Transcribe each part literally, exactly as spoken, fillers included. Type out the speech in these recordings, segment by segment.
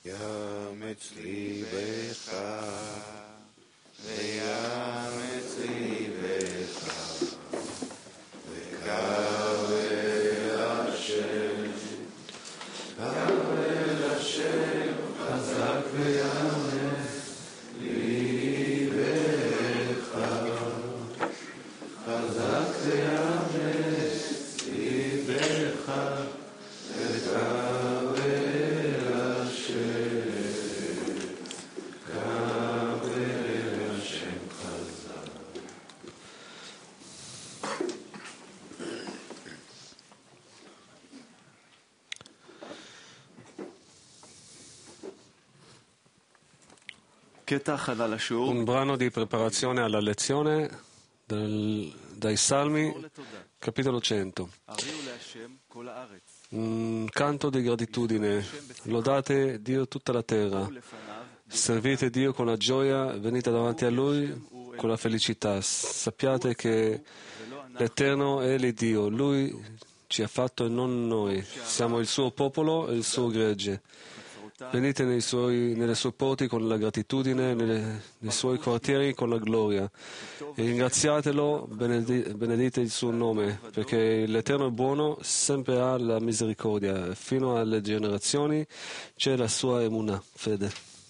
יאמץ ליבך ויאמץ ליבך וקרא אל השם קרא אל השם חזק ויאמץ ליבך חזק ויאמץ ליבך וקרא Un brano di preparazione alla lezione del, dai Salmi, capitolo cento. Un canto di gratitudine. Lodate Dio tutta la terra. Servite Dio con la gioia, venite davanti a Lui con la felicità. Sappiate che l'Eterno è l'Iddio. Lui ci ha fatto e non noi. Siamo il suo popolo e il suo gregge. Venite nei suoi, nelle sue porti con la gratitudine, nelle, nei suoi quartieri con la gloria. E ringraziatelo, benedite, benedite il suo nome, perché l'Eterno è buono, sempre ha la misericordia. Fino alle generazioni c'è la sua emunah, fede.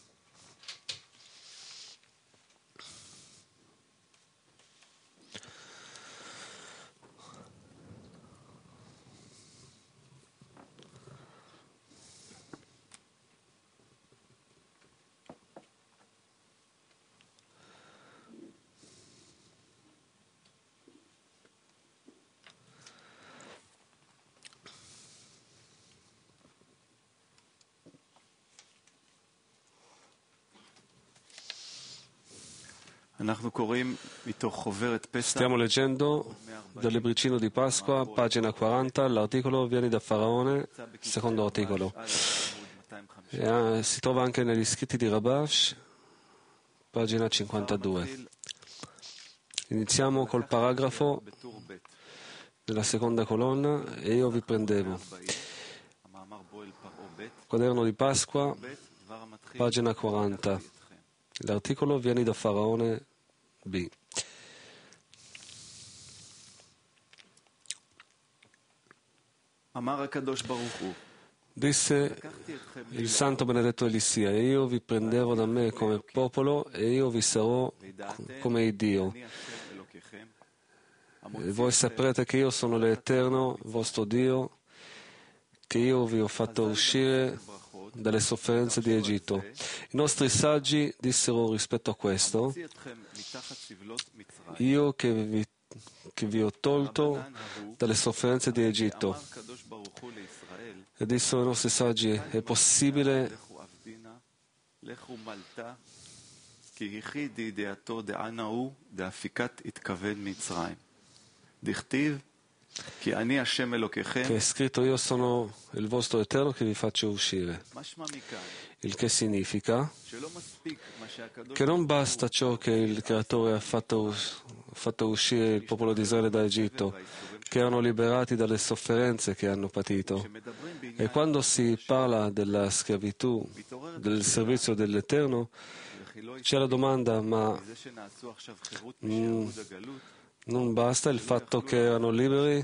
Stiamo leggendo dal libricino di Pasqua, pagina quaranta, l'articolo Vieni da Faraone, secondo articolo. E, uh, si trova anche negli scritti di Rabash, pagina cinquantadue. Iniziamo col paragrafo nella seconda colonna, e io vi prendevo. Quaderno di Pasqua, pagina quaranta. L'articolo Vieni da Faraone B. Disse il Santo Benedetto egli sia, e io vi prenderò da me come popolo, e io vi sarò come il Dio. E voi saprete che io sono l'Eterno, vostro Dio, che io vi ho fatto uscire dalle sofferenze di Egitto. I nostri saggi dissero rispetto a questo: io che vi, che vi ho tolto dalle sofferenze di Egitto. E dissero i nostri saggi: è possibile che è scritto io sono il vostro Eterno che vi faccio uscire, il che significa che non basta ciò che il Creatore ha fatto, fatto uscire il popolo di Israele da Egitto, che erano liberati dalle sofferenze che hanno patito. E quando si parla della schiavitù, del servizio dell'Eterno, c'è la domanda: ma mm, non basta il fatto che erano liberi,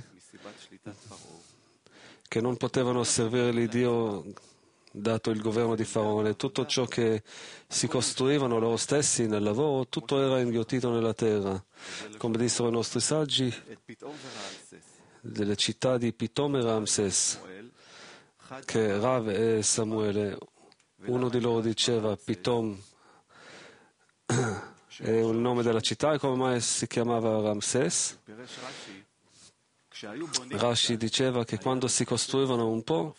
che non potevano servire l'Iddio dato il governo di Faraone? Tutto ciò che si costruivano loro stessi nel lavoro, tutto era inghiottito nella terra. Come dissero i nostri saggi, delle città di Pitom e Ramses, che Rav e Samuele, uno di loro diceva Pitom è il nome della città, e come mai si chiamava Ramses? Rashi diceva che quando si costruivano un po'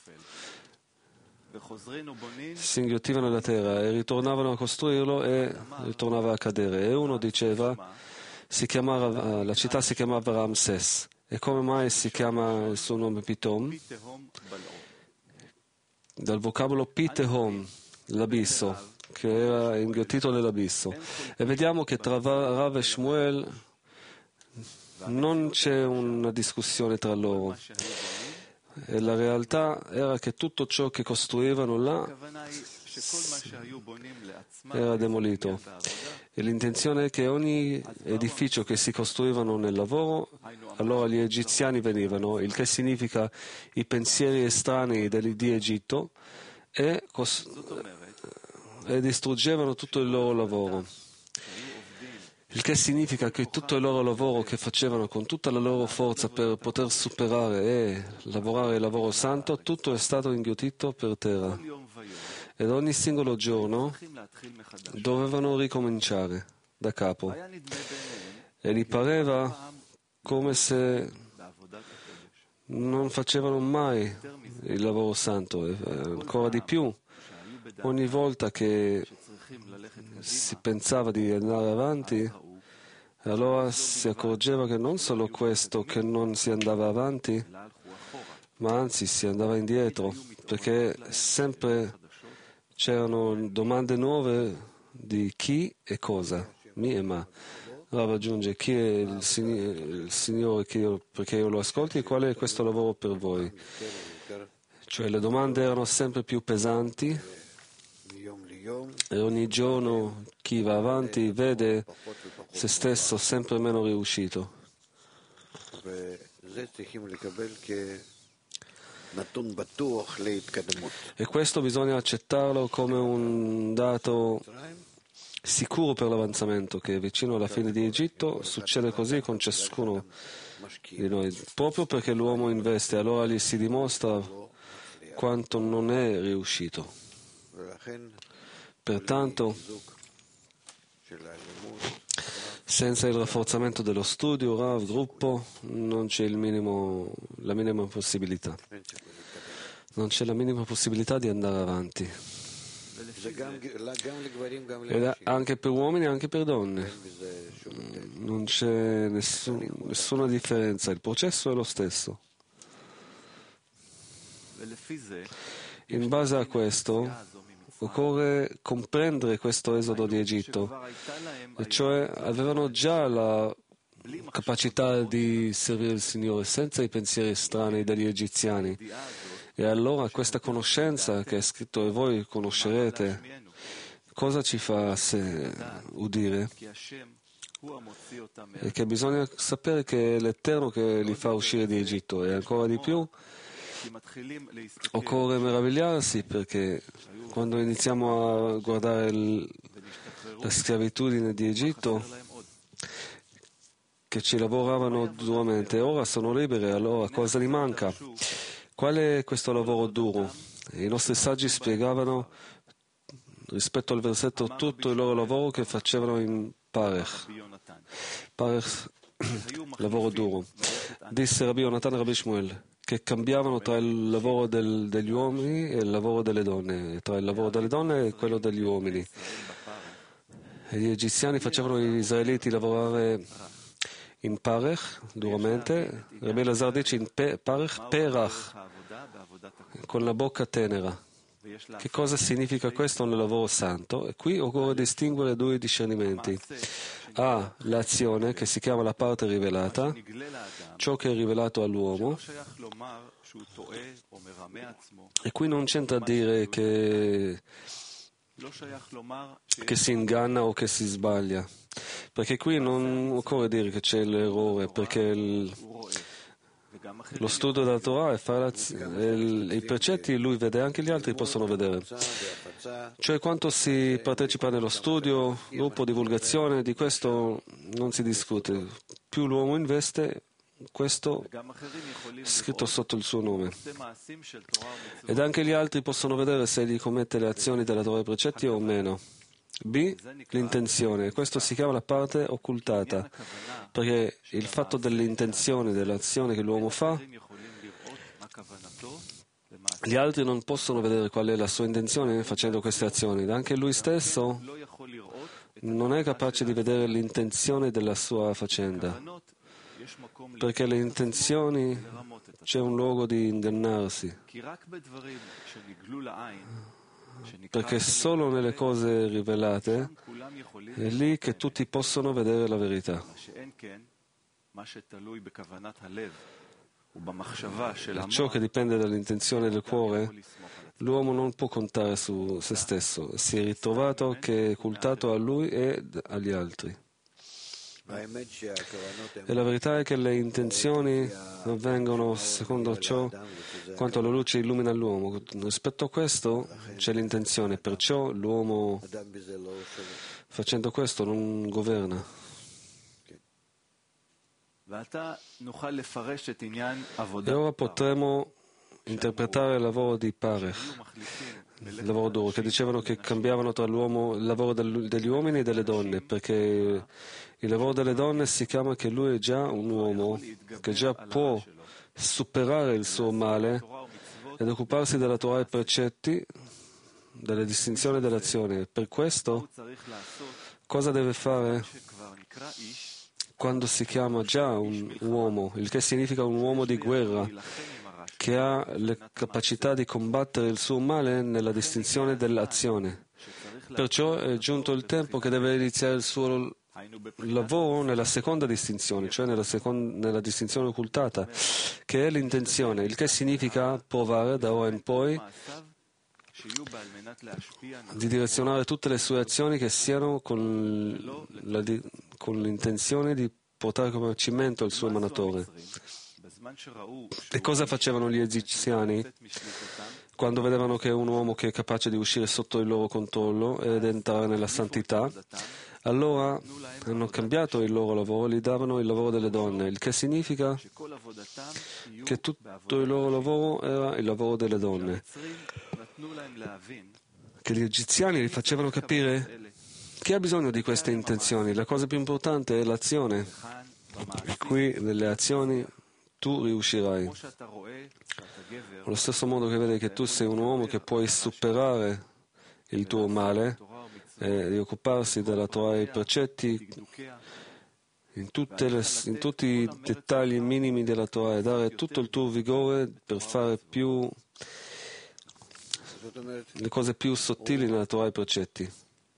si inghiottivano nella terra e ritornavano a costruirlo e ritornava a cadere. E uno diceva si chiamava, la città si chiamava Ramses. E come mai si chiama il suo nome Pitom? Dal vocabolo Pitehom, l'abisso, che era inghiottito nell'abisso. E vediamo che tra Rav e Shmuel non c'è una discussione tra loro. E la realtà era che tutto ciò che costruivano là era demolito. E l'intenzione è che ogni edificio che si costruivano nel lavoro, allora gli egiziani venivano, il che significa i pensieri estranei di Egitto, e, cos- e distruggevano tutto il loro lavoro. Il che significa che tutto il loro lavoro che facevano con tutta la loro forza per poter superare e lavorare il lavoro santo, tutto è stato inghiottito per terra. Ed ogni singolo giorno dovevano ricominciare da capo. E gli pareva come se non facevano mai il lavoro santo. E ancora di più, ogni volta che si pensava di andare avanti, allora si accorgeva che non solo questo che non si andava avanti, ma anzi si andava indietro, perché sempre c'erano domande nuove di chi e cosa, mi e ma. Rav aggiunge: chi è il, sign- il Signore che io, perché io lo ascolti, e qual è questo lavoro per voi? Cioè le domande erano sempre più pesanti e ogni giorno chi va avanti vede se stesso sempre meno riuscito. E questo bisogna accettarlo come un dato sicuro per l'avanzamento, che vicino alla fine di Egitto succede così con ciascuno di noi, proprio perché l'uomo investe, allora gli si dimostra quanto non è riuscito. Pertanto, senza il rafforzamento dello studio, Rav, gruppo, non c'è il minimo, la minima possibilità. Non c'è la minima possibilità di andare avanti. Ed anche per uomini e anche per donne. Non c'è nessun, nessuna differenza, il processo è lo stesso. In base a questo occorre comprendere questo esodo di Egitto, e cioè avevano già la capacità di servire il Signore senza i pensieri strani degli egiziani. E allora questa conoscenza che è scritto e voi conoscerete, cosa ci fa se udire? E che bisogna sapere che è l'Eterno che li fa uscire di Egitto, e ancora di più occorre meravigliarsi, perché quando iniziamo a guardare il, la schiavitudine di Egitto, che ci lavoravano duramente, ora sono liberi, allora cosa gli manca? Qual è questo lavoro duro? I nostri saggi spiegavano rispetto al versetto tutto il loro lavoro che facevano in Parech. Parech, lavoro duro. Disse Rabbi Yonatan e Rabbi Shmuel che cambiavano tra il lavoro del, degli uomini e il lavoro delle donne, tra il lavoro delle donne e quello degli uomini. E gli egiziani facevano gli israeliti lavorare in Parech, duramente. Rabbi Elazar dice in pe, Parech, Perach, con la bocca tenera. Che cosa significa questo nel lavoro santo? E qui occorre distinguere due discernimenti. A, l'azione, che si chiama la parte rivelata, ciò che è rivelato all'uomo. E qui non c'entra dire che, che si inganna o che si sbaglia, perché qui non occorre dire che c'è l'errore, perché il, lo studio della Torah è fare il, i precetti, lui vede, anche gli altri possono vedere. Cioè quanto si partecipa nello studio, gruppo, divulgazione, di questo non si discute. Più l'uomo investe, questo è scritto sotto il suo nome. Ed anche gli altri possono vedere se egli commette le azioni della Torah e precetti o meno. B. L'intenzione. Questo si chiama la parte occultata, perché il fatto dell'intenzione, dell'azione che l'uomo fa, gli altri non possono vedere qual è la sua intenzione facendo queste azioni. Anche lui stesso non è capace di vedere l'intenzione della sua faccenda, perché le intenzioni c'è un luogo di ingannarsi, perché solo nelle cose rivelate è lì che tutti possono vedere la verità. e ciò che dipende dall'intenzione del cuore, l'uomo non può contare su se stesso, si è ritrovato che è cultato a lui e agli altri. E la verità è che le intenzioni avvengono secondo ciò quanto la luce illumina l'uomo. Rispetto a questo c'è l'intenzione, perciò l'uomo facendo questo non governa. E ora potremo interpretare il lavoro di Parech, il lavoro duro, che dicevano che cambiavano tra l'uomo, il lavoro del, degli uomini e delle donne, perché il lavoro delle donne si chiama che lui è già un uomo che già può superare il suo male ed occuparsi della Torah e precetti, delle distinzioni dell'azione. Per questo, cosa deve fare quando si chiama già un uomo, il che significa un uomo di guerra, che ha le capacità di combattere il suo male nella distinzione dell'azione. Perciò è giunto il tempo che deve iniziare il suo lavoro nella seconda distinzione, cioè nella, second- nella distinzione occultata, che è l'intenzione, il che significa provare da ora in poi di direzionare tutte le sue azioni che siano con, la di- con l'intenzione di portare come cimento il suo emanatore. E cosa facevano gli egiziani quando vedevano che è un uomo che è capace di uscire sotto il loro controllo ed entrare nella santità? Allora hanno cambiato il loro lavoro, gli davano il lavoro delle donne, il che significa che tutto il loro lavoro era il lavoro delle donne, che gli egiziani gli facevano capire chi ha bisogno di queste intenzioni. La cosa più importante è l'azione, e qui nelle azioni tu riuscirai. Allo stesso modo che vedi che tu sei un uomo che puoi superare il tuo male e di occuparsi della Torah e i precetti in, tutte le, in tutti i dettagli minimi della Torah e dare tutto il tuo vigore per fare più le cose più sottili nella Torah e i precetti.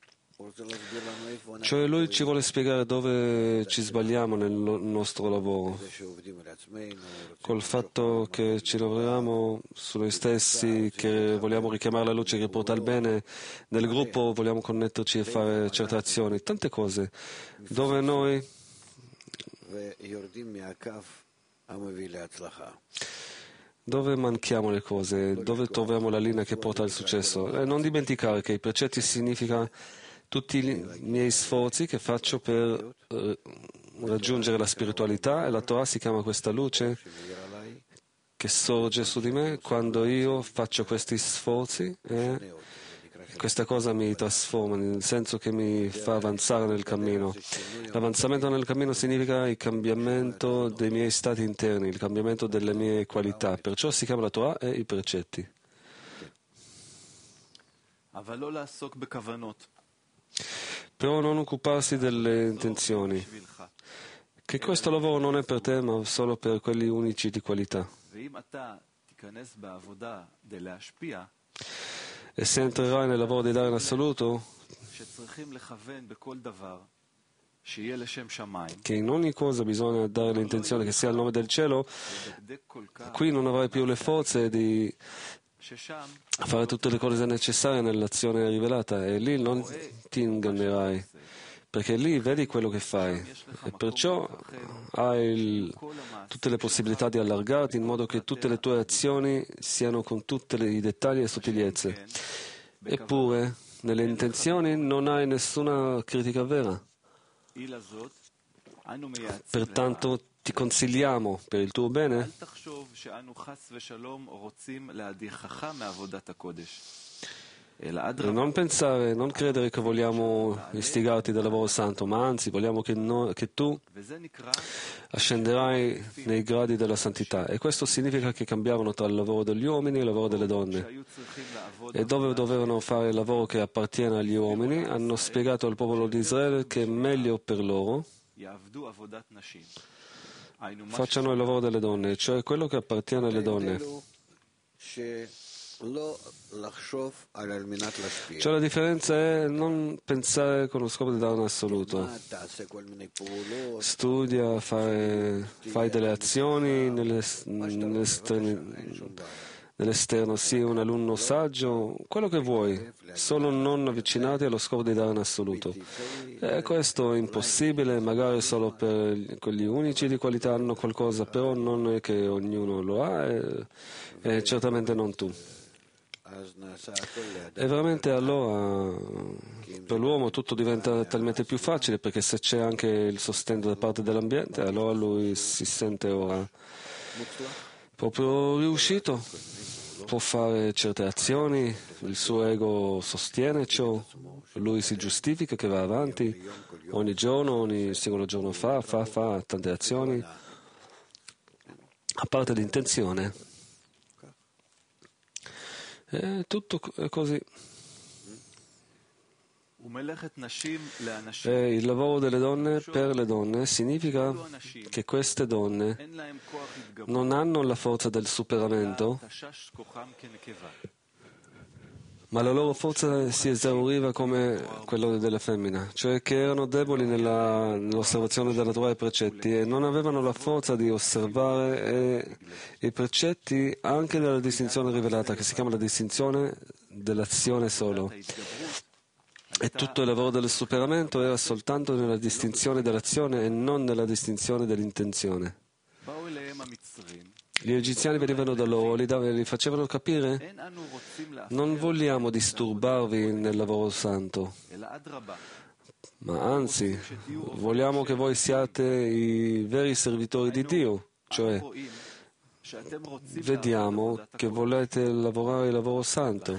Cioè lui ci vuole spiegare dove ci sbagliamo nel nostro lavoro, col fatto che ci lavoriamo su noi stessi, che vogliamo richiamare la luce che porta al bene nel gruppo, vogliamo connetterci e fare certe azioni, tante cose, dove noi dove manchiamo le cose, dove troviamo la linea che porta al successo. E non dimenticare che i precetti significa tutti i miei sforzi che faccio per eh, raggiungere la spiritualità, e la Torah si chiama questa luce che sorge su di me quando io faccio questi sforzi, e questa cosa mi trasforma, nel senso che mi fa avanzare nel cammino. L'avanzamento nel cammino significa il cambiamento dei miei stati interni, il cambiamento delle mie qualità, perciò si chiama la Torah e i precetti. Però non occuparsi delle intenzioni, che questo lavoro non è per te, ma solo per quelli unici di qualità. E se entrerai nel lavoro di dare in assoluto, che in ogni cosa bisogna dare l'intenzione che sia il nome del cielo, qui non avrai più le forze di fare tutte le cose necessarie nell'azione rivelata, e lì non ti ingannerai, perché lì vedi quello che fai e perciò hai il, tutte le possibilità di allargarti in modo che tutte le tue azioni siano con tutti i dettagli e sottigliezze. Eppure nelle intenzioni non hai nessuna critica vera. Pertanto ti consigliamo per il tuo bene non pensare, non credere che vogliamo istigarti dal lavoro santo, ma anzi vogliamo che, no, che tu ascenderai nei gradi della santità, e questo significa che cambiavano tra il lavoro degli uomini e il lavoro delle donne, e dove dovevano fare il lavoro che appartiene agli uomini hanno spiegato al popolo di Israele che è meglio per loro facciano il lavoro delle donne, cioè quello che appartiene alle donne. Cioè la differenza è non pensare con lo scopo di dare un assoluto. Studia, fare, fai delle azioni nell'esterno, nell'esterno, sii un alunno saggio, quello che vuoi, solo non avvicinati allo scopo di dare un assoluto. E questo è impossibile, magari solo per quegli unici di qualità hanno qualcosa, però non è che ognuno lo ha e, e certamente non tu. E veramente allora per l'uomo tutto diventa talmente più facile, perché se c'è anche il sostegno da parte dell'ambiente, allora lui si sente ora proprio riuscito, può fare certe azioni, il suo ego sostiene ciò, lui si giustifica che va avanti ogni giorno, ogni singolo giorno fa, fa, fa tante azioni, a parte l'intenzione. E tutto è così. E il lavoro delle donne per le donne significa che queste donne non hanno la forza del superamento, ma la loro forza si esauriva come quella della femmina, cioè che erano deboli nella, nell'osservazione della Torah e i precetti e non avevano la forza di osservare e, i precetti anche nella distinzione rivelata, che si chiama la distinzione dell'azione solo. E tutto il lavoro del superamento era soltanto nella distinzione dell'azione e non nella distinzione dell'intenzione. Gli egiziani venivano da loro, li, dav- li facevano capire: non vogliamo disturbarvi nel lavoro santo, ma anzi vogliamo che voi siate i veri servitori di Dio, cioè vediamo che volete lavorare il lavoro santo.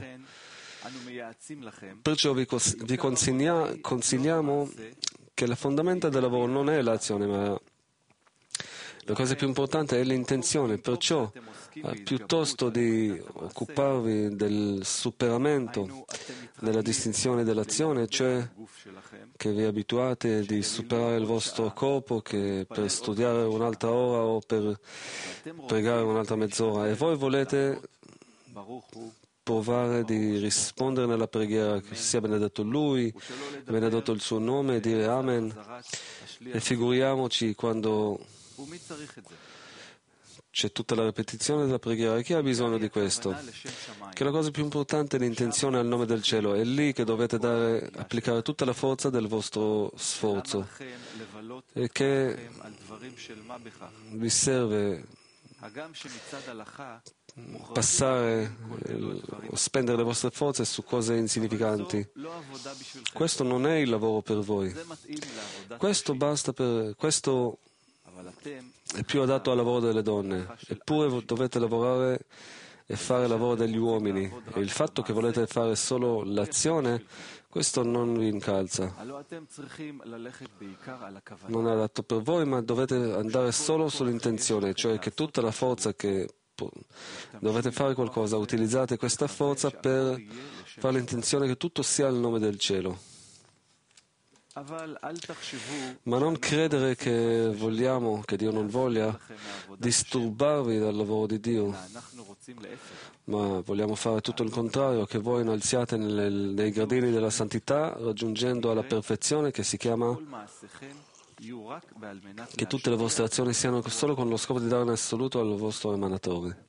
Perciò vi, cos- vi consiglia- consigliamo che la fondamenta del lavoro non è l'azione, ma la cosa più importante è l'intenzione. Perciò, eh, piuttosto di occuparvi del superamento, della distinzione dell'azione, cioè che vi abituate di superare il vostro corpo che per studiare un'altra ora o per pregare un'altra mezz'ora, e voi volete provare di rispondere nella preghiera che sia benedetto Lui, benedetto il suo nome, e dire Amen. E figuriamoci quando c'è tutta la ripetizione della preghiera. Chi ha bisogno di questo? Che la cosa più importante è l'intenzione al nome del cielo. È lì che dovete dare, applicare tutta la forza del vostro sforzo, e che vi serve passare o spendere le vostre forze su cose insignificanti. Questo non è il lavoro per voi. Questo basta per questo è più adatto al lavoro delle donne. Eppure dovete lavorare e fare il lavoro degli uomini. E il fatto che volete fare solo l'azione, questo non vi incalza. Non è adatto per voi, ma dovete andare solo sull'intenzione, cioè che tutta la forza che dovete fare qualcosa, utilizzate questa forza per fare l'intenzione che tutto sia il nome del cielo. Ma non credere che vogliamo, che Dio non voglia disturbarvi dal lavoro di Dio, ma vogliamo fare tutto il contrario, che voi innalziate nelle, nei gradini della santità, raggiungendo alla perfezione, che si chiama che tutte le vostre azioni siano solo con lo scopo di dare in assoluto al vostro emanatore.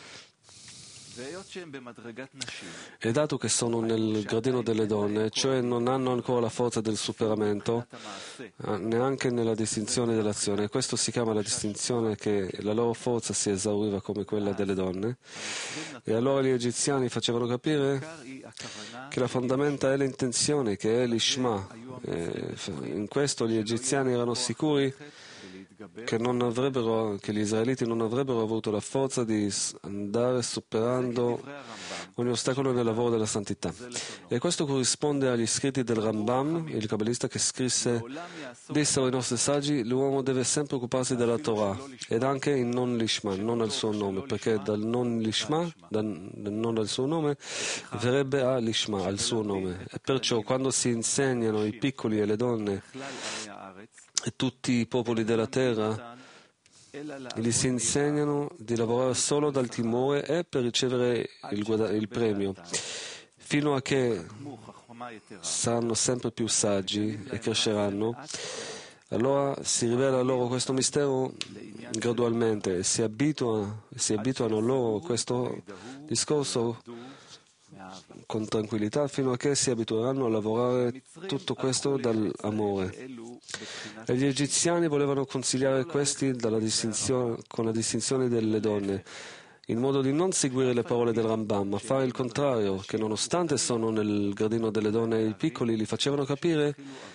E dato che sono nel gradino delle donne, cioè non hanno ancora la forza del superamento, neanche nella distinzione dell'azione, questo si chiama la distinzione che la loro forza si esauriva come quella delle donne, e allora gli egiziani facevano capire che la fondamenta è l'intenzione, che è l'ishma. E in questo gli egiziani erano sicuri che, non avrebbero, che gli israeliti non avrebbero avuto la forza di andare superando ogni ostacolo nel lavoro della santità. E questo corrisponde agli scritti del Rambam, il kabbalista che scrisse: dissero i nostri saggi, l'uomo deve sempre occuparsi della Torah, ed anche in non lishma, non al suo nome, perché dal non lishma, dal, non al suo nome, verrebbe a lishma, al suo nome. E perciò quando si insegnano i piccoli e le donne e tutti i popoli della terra Gli si insegnano di lavorare solo dal timore e per ricevere il, guada- il premio, fino a che saranno sempre più saggi e cresceranno. Allora si rivela loro questo mistero gradualmente e si, abitua, si abituano loro a questo discorso con tranquillità fino a che si abitueranno a lavorare tutto questo dall'amore. E gli egiziani volevano conciliare questi dalla distinzione, con la distinzione delle donne, in modo di non seguire le parole del Rambam, ma fare il contrario, che nonostante sono nel gradino delle donne e i piccoli, li facevano capire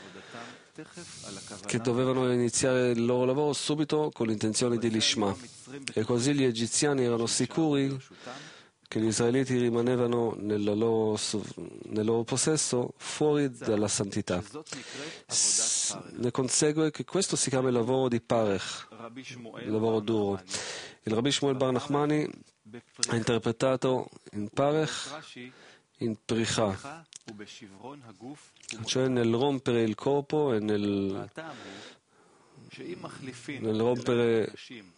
che dovevano iniziare il loro lavoro subito con l'intenzione di Lishma. E così gli egiziani erano sicuri che gli israeliti rimanevano nel loro, nel loro possesso fuori dalla santità. S- ne consegue che questo si chiama il lavoro di Parech, il lavoro duro. Il Rabbi Shmuel Bar Nachmani ha interpretato in Parech in Pricha, cioè nel rompere il corpo e nel, nel rompere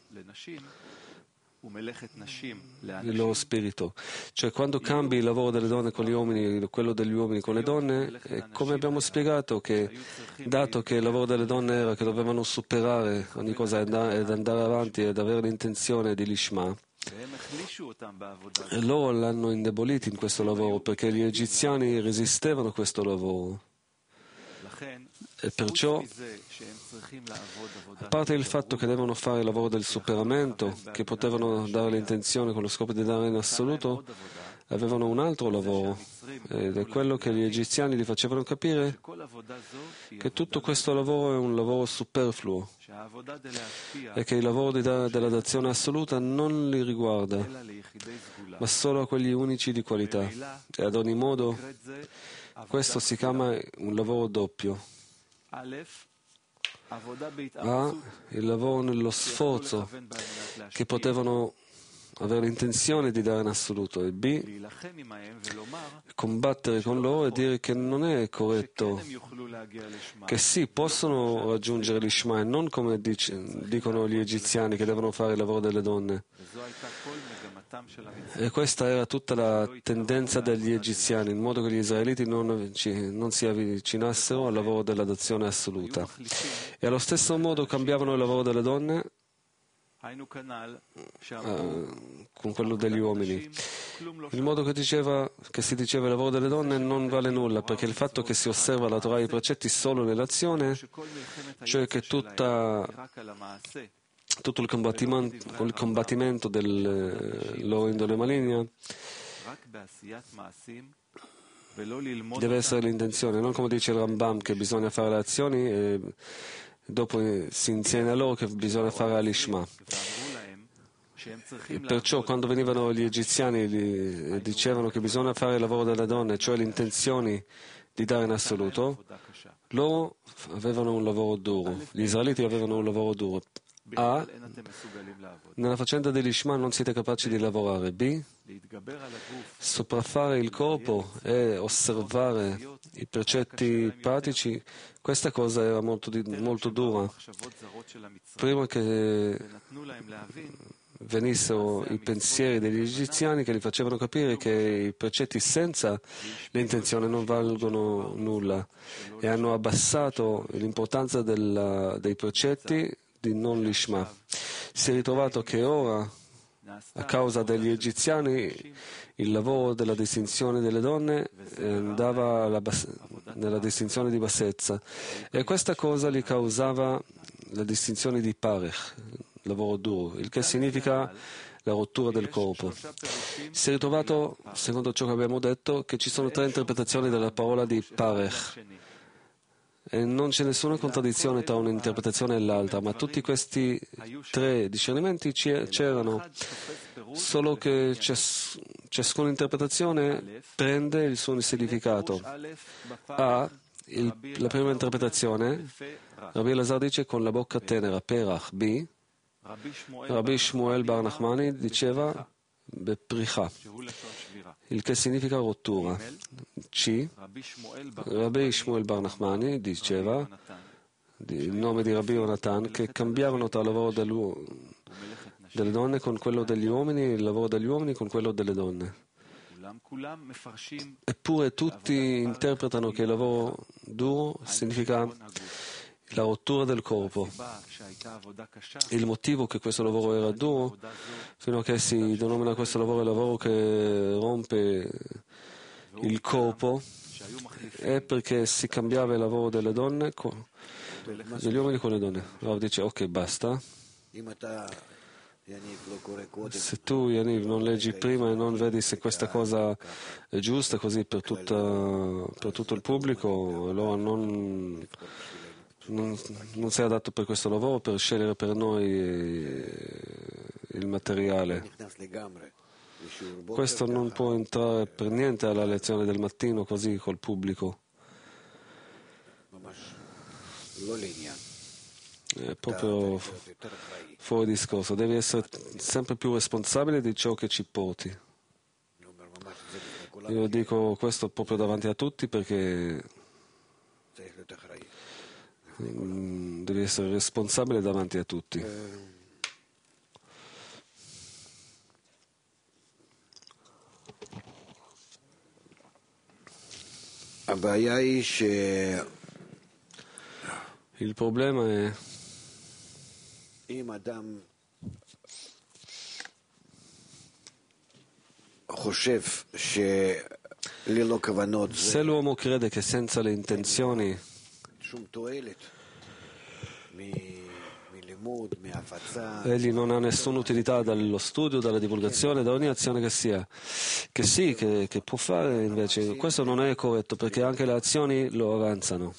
il loro spirito. Cioè quando cambi il lavoro delle donne con gli uomini e quello degli uomini con le donne, è come abbiamo spiegato che dato che il lavoro delle donne era che dovevano superare ogni cosa ed andare avanti ed avere l'intenzione di Lishma, e loro l'hanno indebolito in questo lavoro perché gli egiziani resistevano a questo lavoro. E perciò, a parte il fatto che devono fare il lavoro del superamento, che potevano dare l'intenzione con lo scopo di dare in assoluto, avevano un altro lavoro, ed è quello che gli egiziani li facevano capire che tutto questo lavoro è un lavoro superfluo e che il lavoro di da- della dazione assoluta non li riguarda, ma solo a quelli unici di qualità. E ad ogni modo, questo si chiama un lavoro doppio. A, il lavoro nello sforzo che potevano avere l'intenzione di dare in assoluto, e B, combattere con loro e dire che non è corretto, che sì, possono raggiungere l'Ishma e non come dic- dicono gli egiziani che devono fare il lavoro delle donne. E questa era tutta la tendenza degli egiziani, in modo che gli israeliti non, ci, non si avvicinassero al lavoro della dazione assoluta. E allo stesso modo cambiavano il lavoro delle donne Uh, con quello degli uomini, in modo che, diceva, che si diceva il lavoro delle donne non vale nulla, perché il fatto che si osserva la Torah e i precetti solo nell'azione, cioè che tutta, tutto il combattimento, il combattimento del loro indole maligna deve essere l'intenzione, non come dice il Rambam che bisogna fare le azioni e dopo si insegna loro che bisogna fare l'Ishma. E perciò quando venivano gli egiziani e dicevano che bisogna fare il lavoro delle donne, cioè le intenzioni di dare in assoluto, loro avevano un lavoro duro, gli israeliti avevano un lavoro duro. A, nella faccenda dell'Ishma non siete capaci di lavorare. B, sopraffare il corpo e osservare i precetti pratici, questa cosa era molto, molto dura. Prima che venissero i pensieri degli egiziani che li facevano capire che i precetti senza l'intenzione non valgono nulla e hanno abbassato l'importanza della, dei precetti di non lishma. Si è ritrovato che ora, a causa degli egiziani, il lavoro della distinzione delle donne andava alla bas- nella distinzione di bassezza e questa cosa gli causava la distinzione di parech, lavoro duro, il che significa la rottura del corpo. Si è ritrovato, secondo ciò che abbiamo detto, che ci sono tre interpretazioni della parola di parech. E non c'è nessuna contraddizione tra un'interpretazione e l'altra, ma tutti questi tre discernimenti c'erano, solo che cias- ciascuna interpretazione prende il suo significato. A, il, la prima interpretazione, Rabbi Elazar dice con la bocca tenera, perach. B, Rabbi Shmuel Bar Nachmani diceva bepricha, il che significa rottura. C, Rabbi Shmuel Bar Nachmani diceva il nome di Rabbi Yonatan, che cambiavano tra il lavoro delle donne con quello degli uomini e il lavoro degli uomini con quello delle donne. Eppure tutti interpretano che il lavoro duro significa la rottura del corpo. Il motivo che questo lavoro era duro, fino a che si denomina questo lavoro il lavoro che rompe il corpo, è perché si cambiava il lavoro delle donne con, degli uomini con le donne. Allora dice ok, basta. Se tu, Yaniv, non leggi prima e non vedi se questa cosa è giusta così per, tutta, per tutto il pubblico, allora non, non, non sei adatto per questo lavoro, per scegliere per noi il materiale. Questo non può entrare per niente alla lezione del mattino così col pubblico. È proprio fuori discorso. Devi essere sempre più responsabile di ciò che ci porti. Io dico questo proprio davanti a tutti perché devi essere responsabile davanti a tutti. Il problema è se l'uomo crede che senza le intenzioni egli non ha nessuna utilità dallo studio, dalla divulgazione, da ogni azione che sia, che sì, che, che può fare, invece questo non è corretto perché anche le azioni lo avanzano.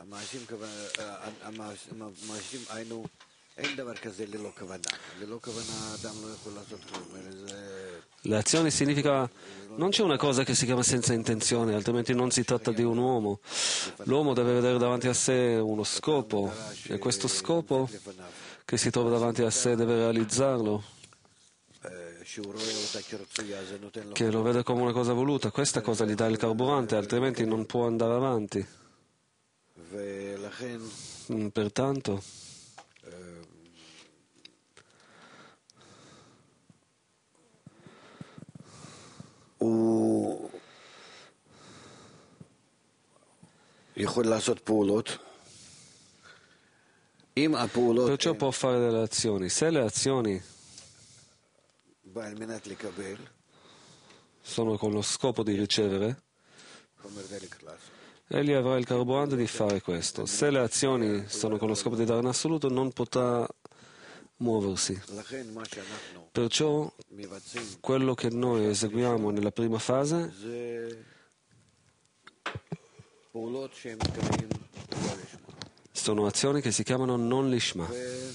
Le azioni significa non c'è una cosa che si chiama senza intenzione, altrimenti non si tratta di un uomo. L'uomo deve vedere davanti a sé uno scopo e questo scopo che si trova davanti a sé deve realizzarlo, che lo vede come una cosa voluta. Questa cosa gli dà il carburante, altrimenti non può andare avanti. Pertanto perciò può fare delle azioni. Se le azioni sono con lo scopo di ricevere, egli avrà il carburante di fare questo. Se le azioni sono con lo scopo di dare in assoluto, non potrà muoversi. Perciò quello che noi eseguiamo nella prima fase sono azioni che si chiamano non lishma.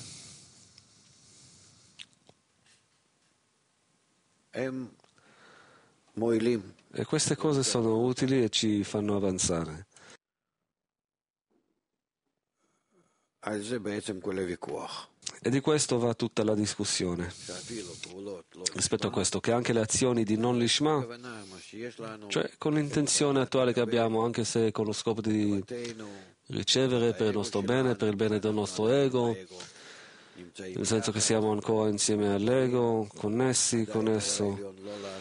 E queste cose sono utili e ci fanno avanzare. E di questo va tutta la discussione. Rispetto a questo, che anche le azioni di non lishma, cioè con l'intenzione attuale che abbiamo, anche se con lo scopo di ricevere per il nostro bene, per il bene del nostro ego, nel senso che siamo ancora insieme all'ego, connessi con esso.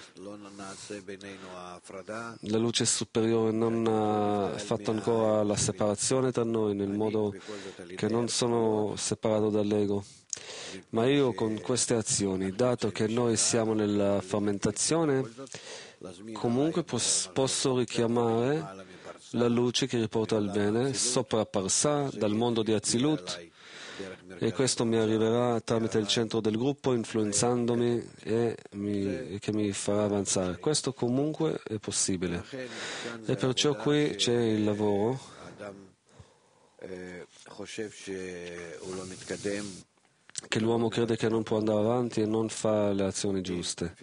La luce superiore non ha fatto ancora la separazione tra noi, nel modo che non sono separato dall'ego. Ma io con queste azioni, dato che noi siamo nella frammentazione, comunque pos- posso richiamare la luce che riporta al bene sopra Parsa, dal mondo di Azilut, e questo mi arriverà tramite il centro del gruppo, influenzandomi e, mi, e che mi farà avanzare. Questo comunque è possibile. E perciò qui c'è il lavoro che l'uomo crede che non può andare avanti e non fa le azioni giuste.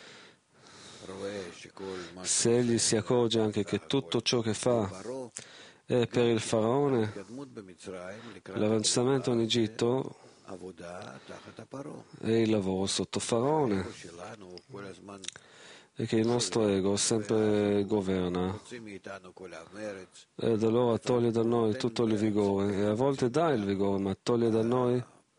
Se egli si accorge anche che tutto ciò che fa è per il faraone, l'avanzamento in Egitto è il lavoro sotto faraone. è che il nostro ego sempre governa ed allora toglie da noi tutto il vigore e a volte dà il vigore, ma toglie da noi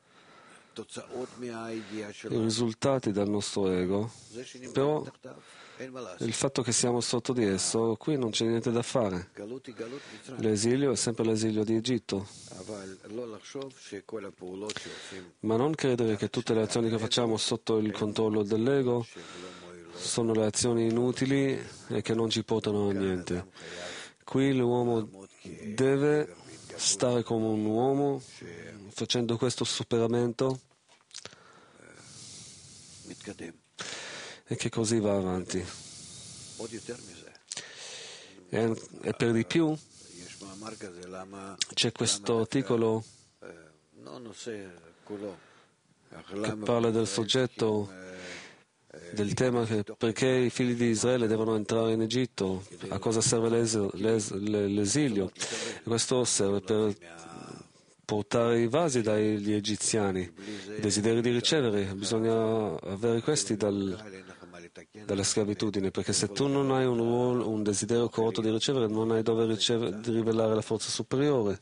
i risultati dal nostro ego. Però il fatto che siamo sotto di esso, qui non c'è niente da fare. L'esilio è sempre l'esilio di Egitto. Ma non credere che tutte le azioni che facciamo sotto il controllo dell'ego sono le azioni inutili e che non ci portano a niente. Qui l'uomo deve stare come un uomo, facendo questo superamento, e che così va avanti. E, e per di più c'è questo articolo che parla del soggetto, del tema che perché i figli di Israele devono entrare in Egitto, a cosa serve l'es- l'es- l'esilio. E questo serve per portare i vasi dagli egiziani, i desideri di ricevere, bisogna avere questi dal, dalla schiavitudine, perché se tu non hai un, ruolo, un desiderio corrotto di ricevere, non hai dove ricevere, di rivelare la forza superiore.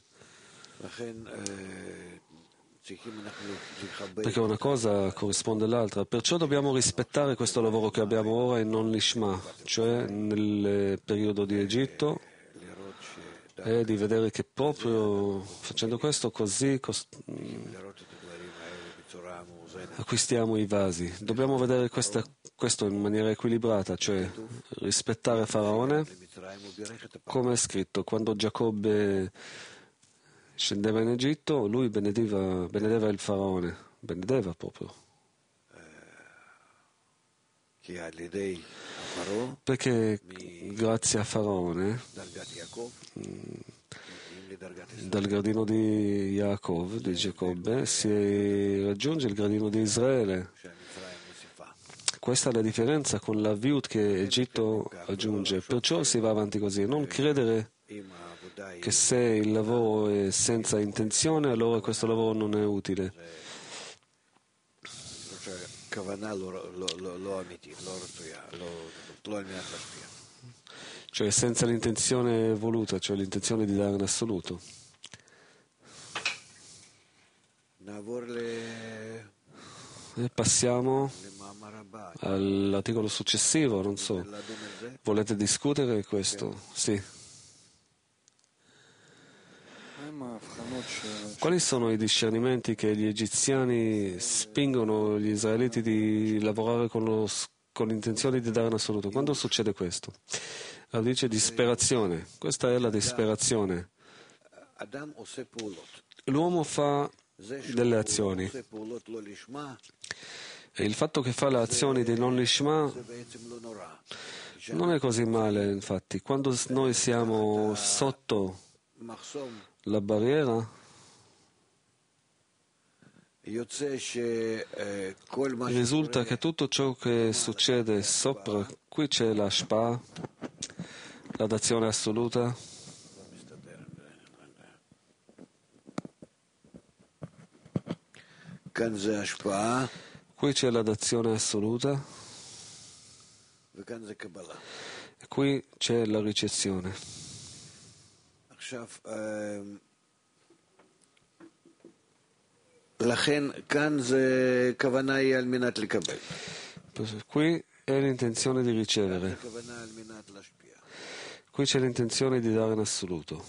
Perché una cosa corrisponde all'altra. Perciò dobbiamo rispettare questo lavoro che abbiamo ora in non lishma, cioè nel periodo di Egitto, e di vedere che proprio facendo questo così cost- acquistiamo i vasi. Dobbiamo vedere questa, questo in maniera equilibrata, cioè rispettare Faraone, come è scritto, quando Giacobbe scendeva in Egitto, lui benedeva, benedeva il Faraone, benedeva proprio. Perché grazie a Faraone, dal gradino di Yaakov, di Giacobbe, si raggiunge il gradino di Israele. Questa è la differenza con la viut che Egitto aggiunge. Perciò si va avanti così. Non credere che se il lavoro è senza intenzione, allora questo lavoro non è utile. Cioè senza l'intenzione voluta, cioè l'intenzione di dare in assoluto. E passiamo all'articolo successivo, non so. Volete discutere questo? Sì. Quali sono i discernimenti che gli egiziani spingono gli israeliti di lavorare con, lo, con l'intenzione di dare in assoluto? Quando succede questo? La dice disperazione. Questa è la disperazione. L'uomo fa delle azioni e il fatto che fa le azioni di non lishma non è così male, infatti. Quando noi siamo sotto la barriera, risulta che tutto ciò che succede sopra, qui c'è la shpa, la dazione assoluta, qui c'è la dazione assoluta e qui c'è la ricezione. Qui è l'intenzione di ricevere, qui c'è l'intenzione di dare in assoluto.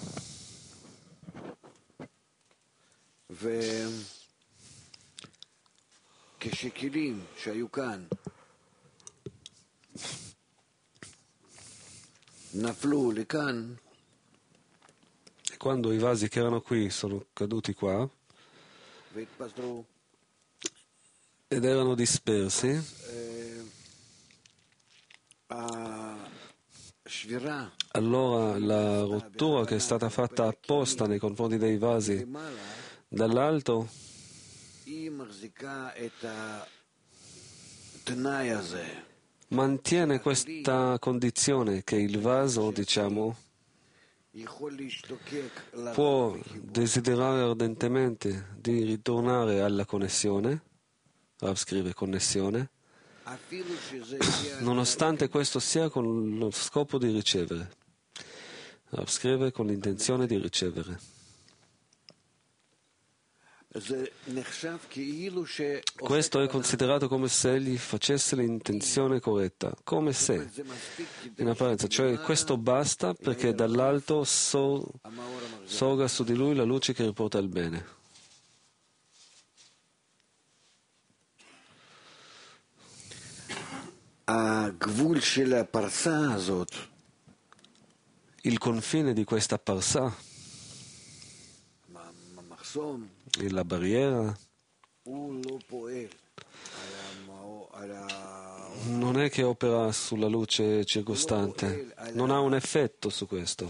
E quando i vasi che erano qui sono caduti qua ed erano dispersi, allora la rottura che è stata fatta apposta nei confronti dei vasi dall'alto mantiene questa condizione che il vaso, diciamo, può desiderare ardentemente di ritornare alla connessione. Rav scrive connessione, nonostante questo sia con lo scopo di ricevere. Rav scrive con l'intenzione di ricevere. Questo è considerato come se egli facesse l'intenzione corretta, come se, in apparenza, cioè questo basta perché dall'alto so, sorga su di lui la luce che riporta il bene. Il confine di questa parsa, la barriera, non è che opera sulla luce circostante, non ha un effetto su questo.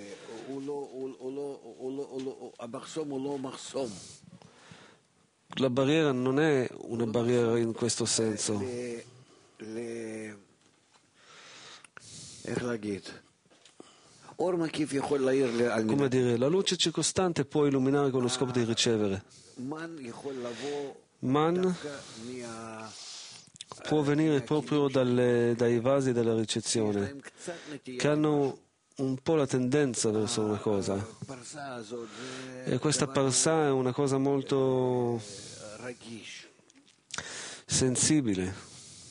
La barriera non è una barriera in questo senso. Come dire, la luce circostante può illuminare con lo scopo di ricevere. Man può venire proprio dalle, dai vasi della ricezione, che hanno un po' la tendenza verso una cosa. E questa parsa è una cosa molto sensibile.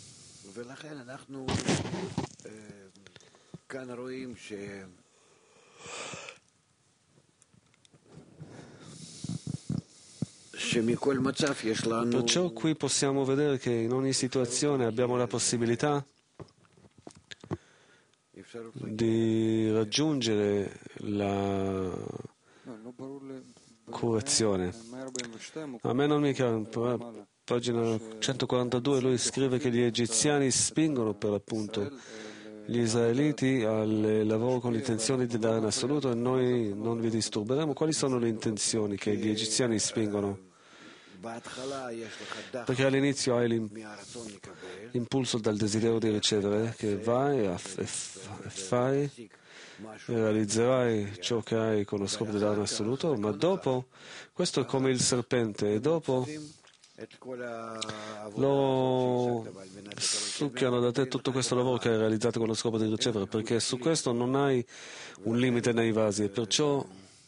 Perciò qui possiamo vedere che in ogni situazione abbiamo la possibilità di raggiungere la correzione. A me non mi chiaro, pagina centoquarantadue lui scrive che gli egiziani spingono per l'appunto gli israeliti al lavoro con l'intenzione di dare in assoluto e noi non vi disturberemo. Quali sono le intenzioni che gli egiziani spingono? Perché all'inizio hai l'impulso dal desiderio di ricevere, che vai e fai e realizzerai ciò che hai con lo scopo di dare in assoluto, ma dopo, questo è come il serpente, e dopo loro succhiano da te tutto questo lavoro che hai realizzato con lo scopo di ricevere, perché su questo non hai un limite nei vasi, e perciò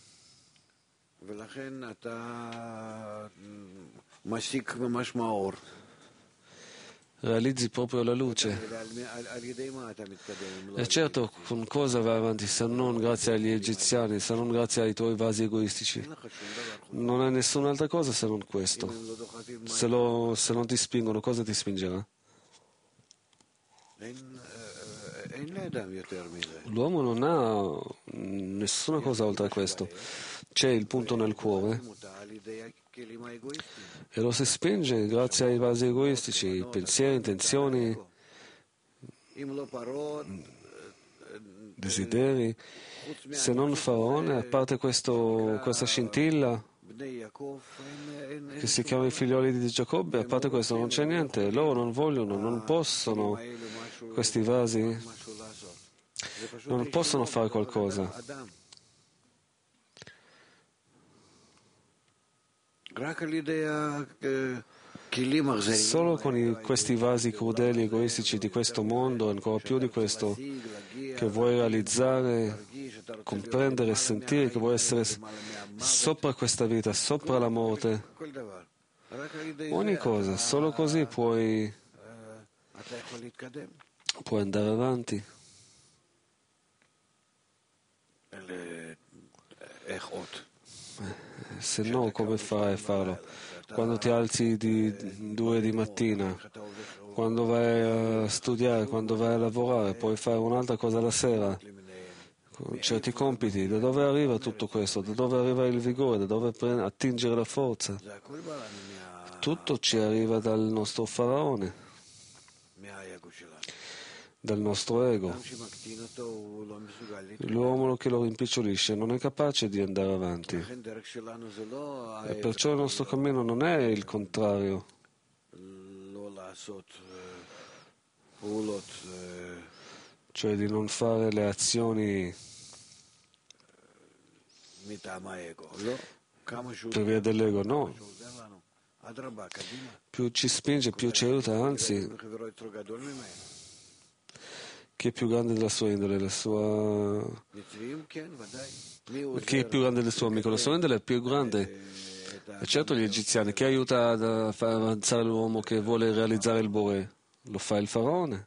realizzi proprio la luce. E certo, con cosa vai avanti se non grazie agli egiziani, se non grazie ai tuoi vasi egoistici? Non hai nessun'altra cosa se non questo. Se, lo, se non ti spingono, cosa ti spingerà? L'uomo non ha nessuna cosa oltre a questo. C'è il punto nel cuore e lo si spinge grazie ai vasi egoistici, pensieri, intenzioni, desideri. Se non Faraone, a parte questo, questa scintilla che si chiama i figlioli di Giacobbe, a parte questo non c'è niente. Loro non vogliono, non possono, questi vasi non possono fare qualcosa. Solo con i, questi vasi crudeli egoistici di questo mondo, ancora più di questo, che vuoi realizzare, comprendere e sentire, che vuoi essere sopra questa vita, sopra la morte. Ogni cosa, solo così puoi, puoi andare avanti. Se no, come farai a farlo? Quando ti alzi di due di mattina, quando vai a studiare, quando vai a lavorare, puoi fare un'altra cosa la sera, con certi compiti. Da dove arriva tutto questo? Da dove arriva il vigore? Da dove attingere la forza? Tutto ci arriva dal nostro faraone, dal nostro ego. L'uomo che lo rimpicciolisce non è capace di andare avanti. E perciò il nostro cammino non è il contrario. Cioè di non fare le azioni per via dell'ego, no. più ci spinge, più ci aiuta, anzi, chi è più grande della sua indole, la sua... chi è più grande del suo amico? La sua indole è più grande. E certo gli egiziani, chi aiuta a far avanzare l'uomo che vuole realizzare il Bore? Lo fa il faraone.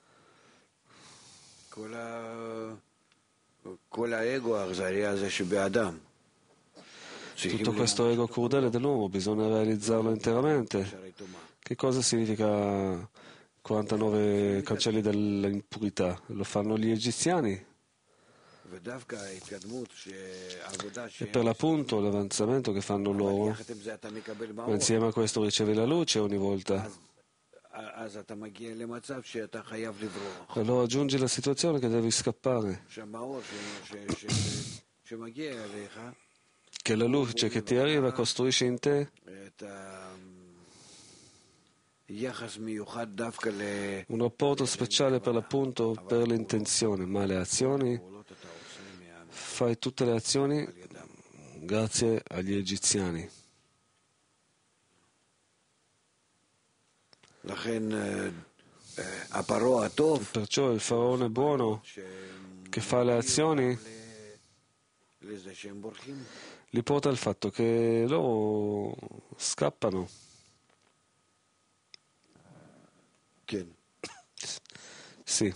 Tutto questo ego crudele dell'uomo bisogna realizzarlo interamente. Che cosa significa quarantanove cancelli dell'impurità? Lo fanno gli egiziani. E per l'appunto l'avanzamento che fanno loro, ma insieme a questo ricevi la luce ogni volta. Allora aggiungi la situazione che devi scappare, che la luce che ti arriva costruisce in te un rapporto speciale per l'appunto per l'intenzione, ma le azioni, fai tutte le azioni grazie agli egiziani. Perciò il faraone buono che fa le azioni li porta al fatto che loro scappano. Sì.